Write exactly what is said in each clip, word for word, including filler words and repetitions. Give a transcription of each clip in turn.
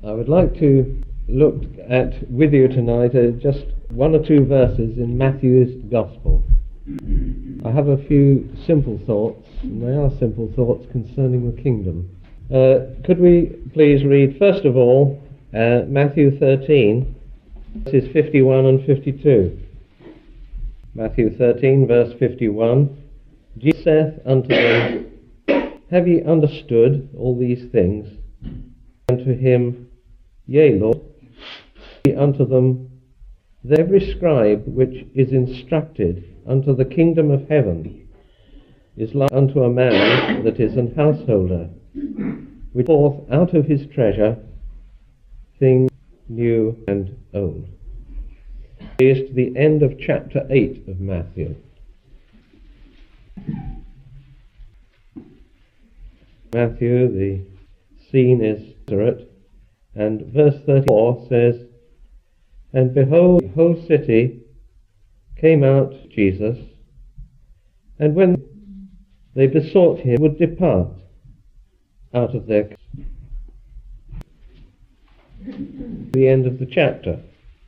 I would like to look at with you tonight uh, just one or two verses in Matthew's Gospel. I have a few simple thoughts, and they are simple thoughts concerning the kingdom. Uh, could we please read, first of all, uh, Matthew thirteen, verses fifty-one and fifty-two. Matthew thirteen, verse fifty-one. Jesus saith unto them, Have ye understood all these things? And to him, Yea, Lord. He unto them, Every scribe which is instructed unto the kingdom of heaven is like unto a man that is an householder, which forth out of his treasure things new and old. This is to the end of chapter eight of Matthew. Matthew, the scene is Nazareth, and verse thirty-four says, And behold, the whole city came out to Jesus, and when they besought him, would depart out of their the end of the chapter.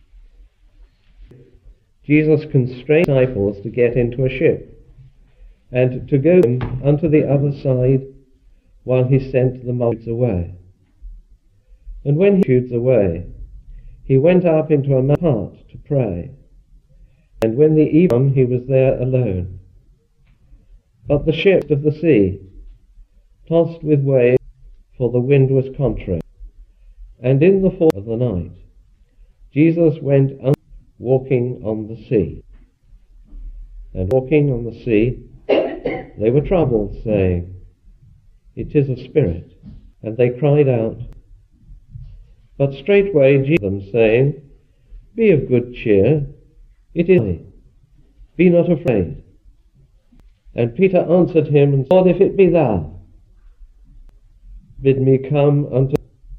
Jesus constrained the disciples to get into a ship and to go unto the other side while he sent the multitudes away. And when he multitudes away, he went up into a mountain apart to pray. And when the evening he was there alone. But the ship of the sea, tossed with waves, for the wind was contrary. And in the fall of the night, Jesus went un- walking on the sea. And walking on the sea, they were troubled, saying, It is a spirit. And they cried out. But straightway Jesus them, saying, Be of good cheer, it is I. Be not afraid. And Peter answered him, and said, Lord, if it be thou, bid me come unto.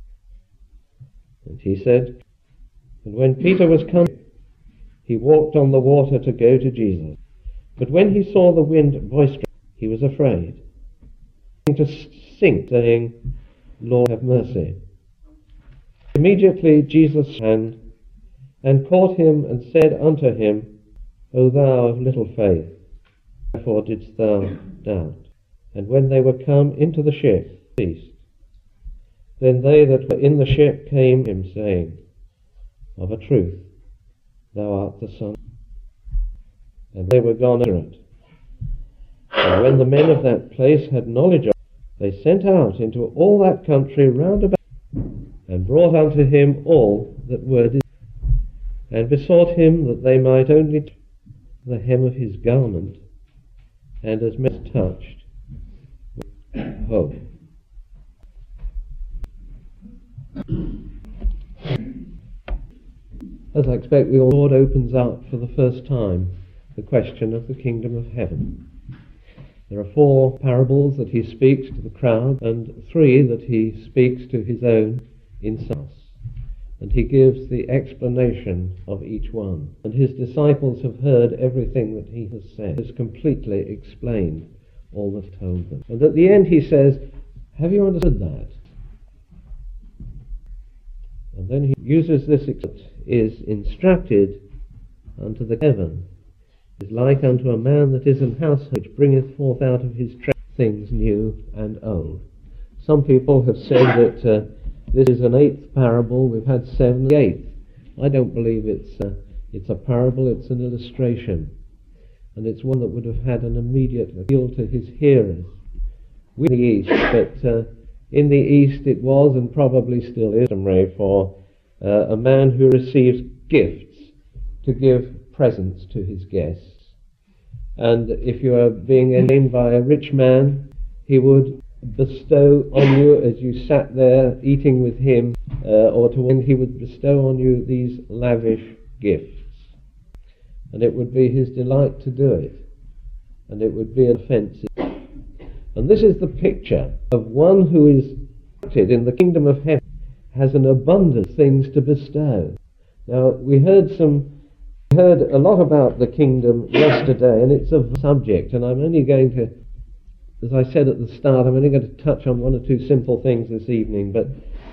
And he said, And when Peter was come, he walked on the water to go to Jesus. But when he saw the wind boisterous, he was afraid, to sink, saying, Lord, have mercy. Immediately Jesus ran and caught him and said unto him, O thou of little faith, wherefore didst thou doubt? And when they were come into the ship, ceased. Then they that were in the ship came to him, saying, Of a truth, thou art the Son. And they were gone ignorant. And when the men of that place had knowledge of it, they sent out into all that country round about, and brought unto him all that were desired, and besought him that they might only touch the hem of his garment, and as many touched with hope. As I expect the Lord opens up for the first time the question of the kingdom of heaven. There are four parables that he speaks to the crowd, and three that he speaks to his own insights. And he gives the explanation of each one. And his disciples have heard everything that he has said. He has completely explained all that he told them. And at the end he says, Have you understood that? And then he uses this example, is instructed unto the heaven, is like unto a man that is an household, which bringeth forth out of his treasure things new and old. Some people have said that uh, this is an eighth parable. We've had seven, the eighth. I don't believe it's a, it's a parable, it's an illustration. And it's one that would have had an immediate appeal to his hearers. We in the East, but uh, in the East it was and probably still is customary for uh, a man who receives gifts to give presents to his guests. And if you are being entertained by a rich man, he would bestow on you, as you sat there eating with him, uh, or to when he would bestow on you these lavish gifts. And it would be his delight to do it, and it would be offensive. And this is the picture of one who is in the kingdom of heaven, has an abundance of things to bestow. Now, we heard some we heard a lot about the kingdom yesterday, and it's a subject, and I'm only going to, as I said at the start, I'm only going to touch on one or two simple things this evening, but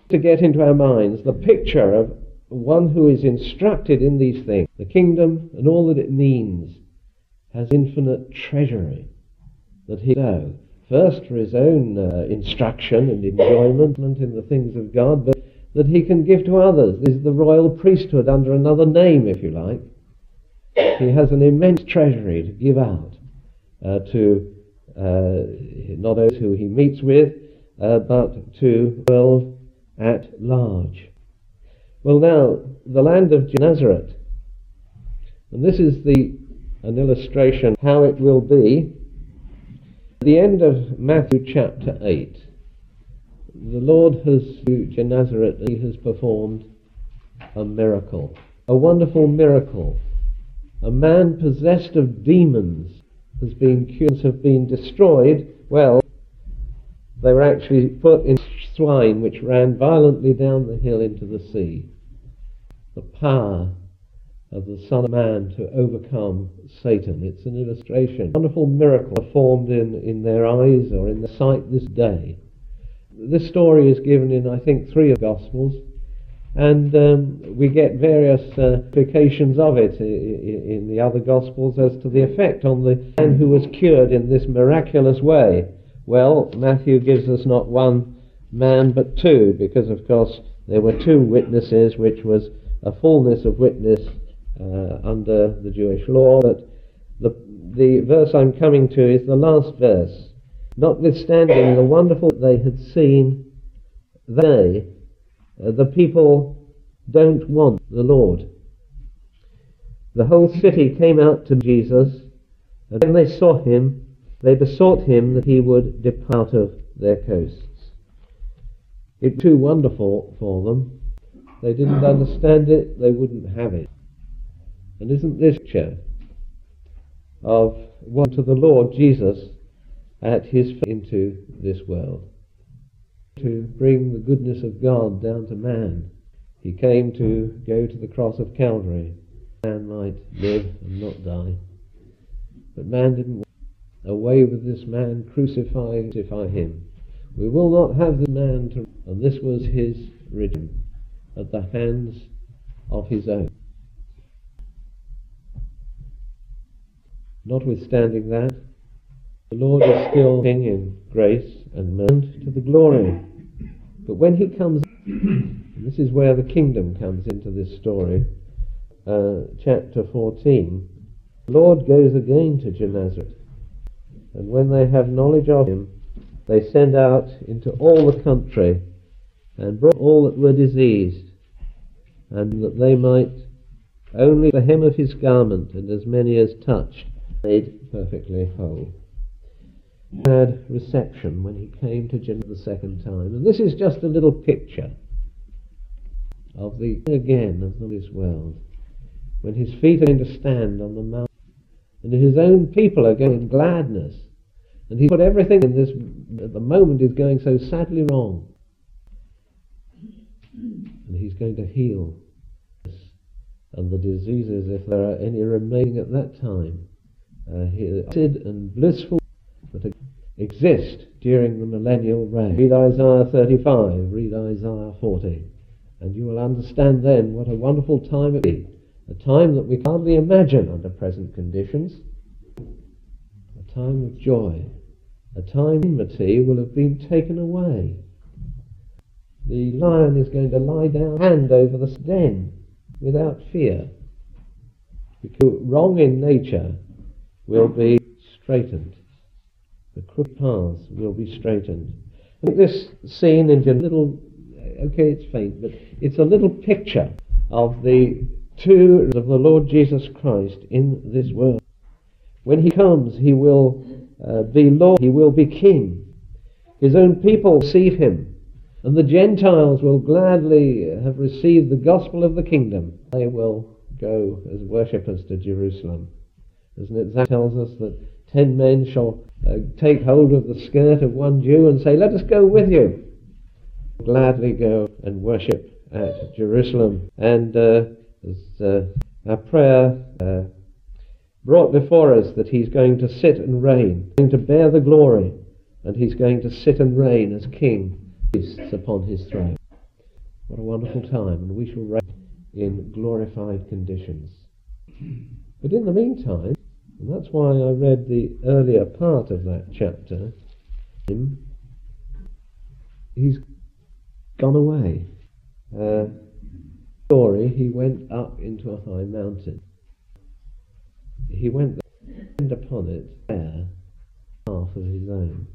to get into our minds the picture of one who is instructed in these things. The kingdom and all that it means has infinite treasury that he knows. First for his own uh, instruction and enjoyment in the things of God, but that he can give to others. This is the royal priesthood under another name, if you like. He has an immense treasury to give out uh, to uh, not only who he meets with, uh, but to the world at large. Well, now, the land of Nazareth, and this is the an illustration how it will be. At the end of Matthew chapter eight, the Lord has, to Nazareth, he has performed a miracle, a wonderful miracle. A man possessed of demons has been cured, have been destroyed. Well, they were actually put in swine which ran violently down the hill into the sea. The power of the Son of Man to overcome Satan. It's an illustration. A wonderful miracle performed in, in their eyes or in their sight this day. This story is given in, I think, three of the Gospels, and um, we get various uh, implications of it in, in the other Gospels as to the effect on the man who was cured in this miraculous way. Well, Matthew gives us not one man but two, because of course there were two witnesses, which was a fullness of witness uh, under the Jewish law. But the, the verse I'm coming to is the last verse. Notwithstanding the wonderful they had seen, they, uh, the people, don't want the Lord. The whole city came out to Jesus, and when they saw him, they besought him that he would depart of their coasts. It was too wonderful for them. They didn't understand it, they wouldn't have it. And isn't this picture of one to the Lord Jesus at his feet into this world? To bring the goodness of God down to man. He came to go to the cross of Calvary. Man might live and not die. But man didn't want. Away with this man, crucify, crucify him. We will not have the man to... And this was his redemption at the hands of his own. Notwithstanding that, the Lord is still King in grace and mercy to the glory. But when he comes, and this is where the kingdom comes into this story, uh, chapter fourteen, the Lord goes again to Gennesaret, and when they have knowledge of him, they send out into all the country and brought all that were diseased, and that they might only the hem of his garment, and as many as touched, made perfectly whole. He had reception when he came to Gennesaret the second time, and this is just a little picture of the again of this world, when his feet are going to stand on the mountain, and his own people are going in gladness, and he's put everything in this at the moment is going so sadly wrong, and he's going to heal and the diseases, if there are any remaining at that time, uh, and blissful that exist during the millennial reign. Read Isaiah thirty-five, read Isaiah forty, and you will understand then what a wonderful time it will be, a time that we can hardly imagine under present conditions, a time of joy, a time enmity will have been taken away. The lion is going to lie down hand over the den without fear, because wrong in nature will be straightened. The crooked paths will be straightened. I think this scene in a little, okay, it's faint, but it's a little picture of the two of the Lord Jesus Christ in this world. When he comes, he will uh, be Lord, he will be King. His own people receive him, and the Gentiles will gladly have received the gospel of the kingdom. They will go as worshippers to Jerusalem. Isn't it? That tells us that ten men shall uh, take hold of the skirt of one Jew and say, "Let us go with you." Gladly go and worship at Jerusalem. And uh, as uh, our prayer uh, brought before us that he's going to sit and reign, going to bear the glory, and he's going to sit and reign as king, upon his throne. What a wonderful time, and we shall reign in glorified conditions. But in the meantime, and that's why I read the earlier part of that chapter, he's gone away. Uh, story, he went up into a high mountain. He went there, and upon it there half of his own.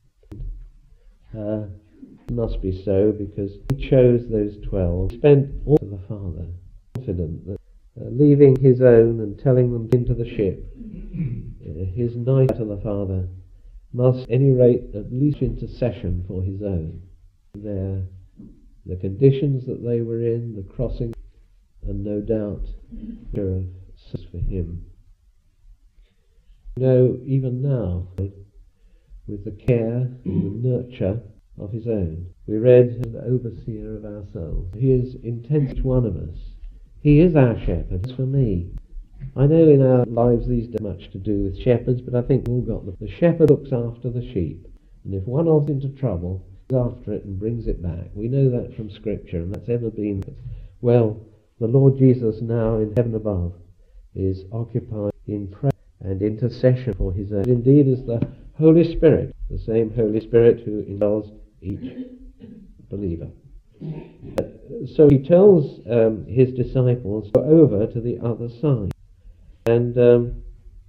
Uh, it must be so, because he chose those twelve, spent all to the Father, confident that uh, leaving his own and telling them into the ship, uh, his knight to the Father must, at any rate, at least intercession for his own. There, the conditions that they were in, the crossing, and no doubt, of success for him. You know, even now, with the care and the nurture of his own, we read an overseer of our souls. He is intense, each one of us. He is our shepherd. As for me, I know in our lives these days much to do with shepherds, but I think we've all got them. The shepherd looks after the sheep, and if one of them's into trouble, he's after it and brings it back. We know that from Scripture, and that's ever been. Well, the Lord Jesus now in heaven above is occupied in prayer and intercession for his own. Indeed, is the Holy Spirit, the same Holy Spirit who indwells each believer. Uh, so he tells um, his disciples to go over to the other side, and um,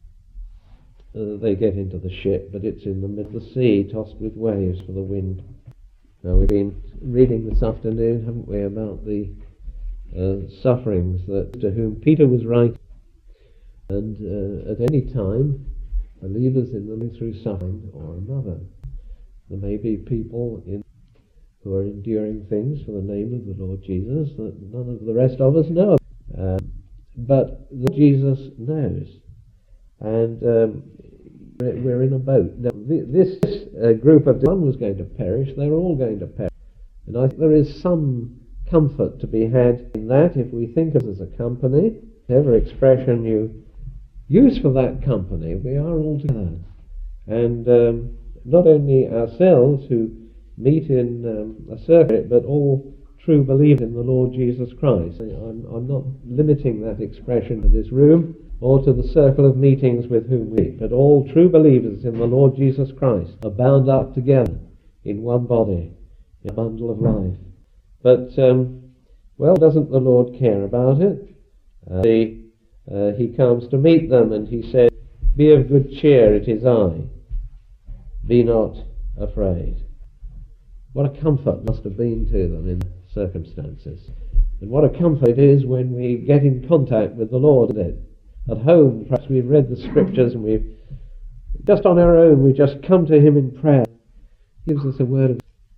uh, they get into the ship, but it's in the middle of the sea, tossed with waves for the wind. Now, we've been reading this afternoon, haven't we, about the uh, sufferings that to whom Peter was writing. And uh, at any time, believers in them through suffering or another. There may be people in who are enduring things for the name of the Lord Jesus that none of the rest of us know. Um, but the Jesus knows. And um, we're in a boat. Now, this uh, group of one was going to perish. They were all going to perish. And I think there is some comfort to be had in that if we think of it as a company, whatever expression you use for that company, we are all together. And um, not only ourselves who meet in um, a circuit, but all true believers in the Lord Jesus Christ. I'm, I'm not limiting that expression to this room or to the circle of meetings with whom we meet, but all true believers in the Lord Jesus Christ are bound up together in one body, in a bundle of life. But, um, well, doesn't the Lord care about it? Uh, the, uh, he comes to meet them and he said, "Be of good cheer, it is I. Be not afraid." What a comfort must have been to them in circumstances. And what a comfort it is when we get in contact with the Lord, isn't it? At home, perhaps we've read the Scriptures and we've, just on our own, we just come to Him in prayer. He gives us a word of,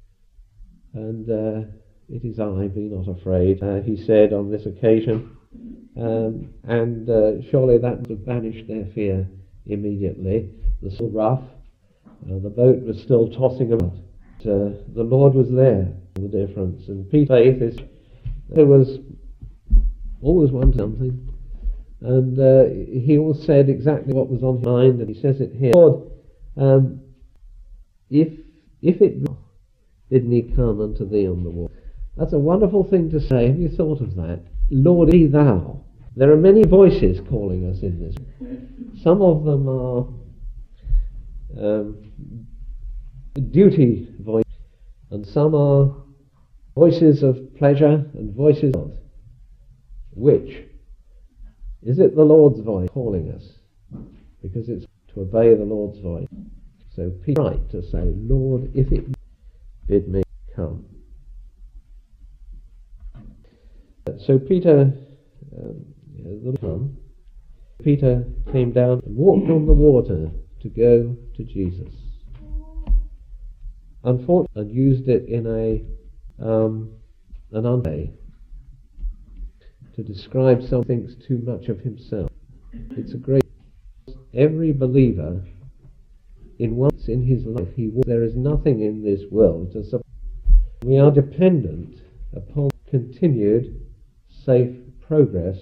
and uh, it is I, be not afraid, uh, he said on this occasion. Um, and uh, surely that would have banished their fear immediately. The still rough, uh, the boat was still tossing about. Uh, the Lord was there, the difference. And Peter's faith is, there was always one something. And uh, he all said exactly what was on his mind, and he says it here. Lord, um, if if it bid me come unto thee on the water. That's a wonderful thing to say. Have you thought of that? Lord, be thou. There are many voices calling us in this. Some of them are um, duty voices, and some are voices of pleasure and voices of which? Is it the Lord's voice calling us? Because it's to obey the Lord's voice. So Peter right to say, Lord, if it bid me come. So Peter, um, the come, Peter came down and walked on the water to go to Jesus. Unfortunately, and used it in a um, an unway to describe something that's too much of himself. It's a great. Every believer, in once in his life, he there is nothing in this world to support. We are dependent upon continued safe progress.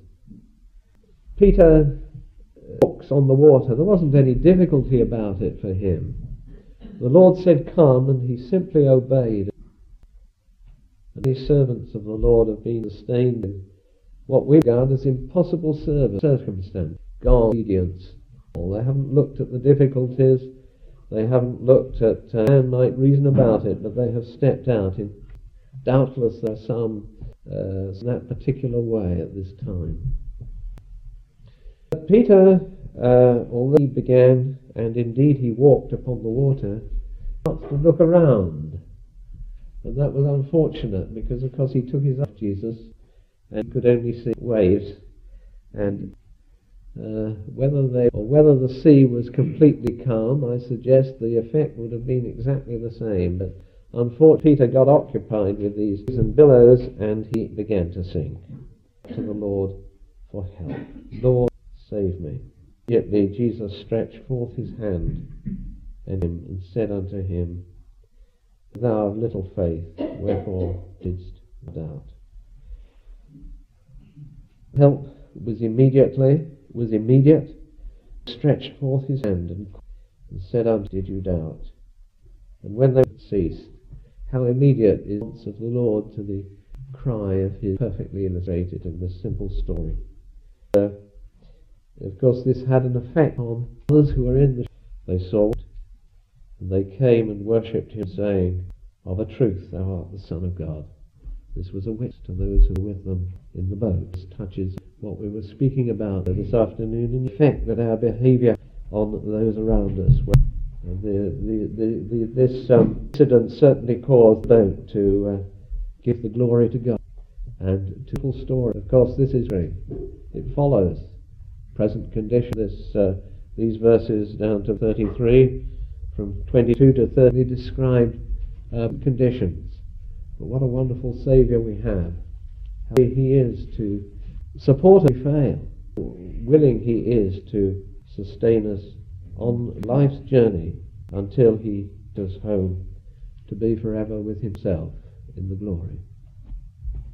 Peter walks on the water. There wasn't any difficulty about it for him. The Lord said, "Come," and he simply obeyed. And these servants of the Lord have been sustained in what we regard as impossible service, circumstance, God's obedience. They haven't looked at the difficulties, they haven't looked at, uh, man might reason about it, but they have stepped out in, doubtless there are some uh, in that particular way at this time. But Peter, uh, although he began, and indeed he walked upon the water, starts to look around. And that was unfortunate, because of course he took his eye off Jesus and could only see waves, and uh, whether they or whether the sea was completely calm, I suggest the effect would have been exactly the same. But unfortunately, Peter got occupied with these waves and billows, and he began to sink to the Lord for help. Lord, save me. Immediately Jesus stretched forth his hand and, him, and said unto him, Thou of little faith, wherefore didst doubt? Help was immediately, was immediate, stretched forth his hand and, and said unto, Did you doubt? And when they ceased, how immediate is the response of the Lord to the cry of his, perfectly illustrated in this simple story. Uh, of course, this had an effect on others who were in the ship. They saw it, and they came and worshipped him, saying, Of a truth, thou art the Son of God. This was a witness to those who were with them in the boat. This touches what we were speaking about this afternoon, in the effect that our behaviour on those around us. And the, the, the, the, this um, incident certainly caused the boat to uh, give the glory to God. And to the full story, of course, this is great. It follows present condition. This, uh, these verses down to thirty-three, from twenty-two to thirty, describe um, conditions. But what a wonderful Saviour we have. How he is to support us if we fail. Willing he is to sustain us on life's journey until he goes home to be forever with himself in the glory.